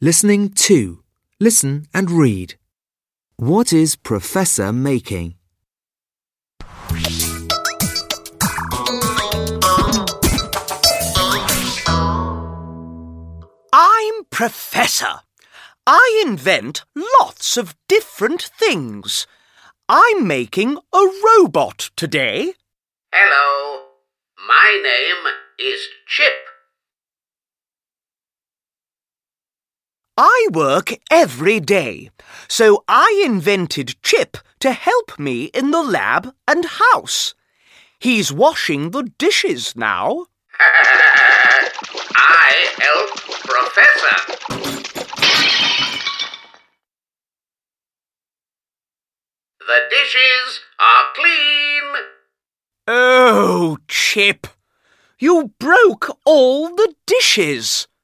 Listening 2. Listen and read. What is Professor making? I'm Professor. I invent lots of different things. I'm making a robot today. Hello, my name is Chip. I work every day, so I invented Chip to help me in the lab and house. He's washing the dishes now. I help Professor. The dishes are clean. Oh, Chip, you broke all the dishes.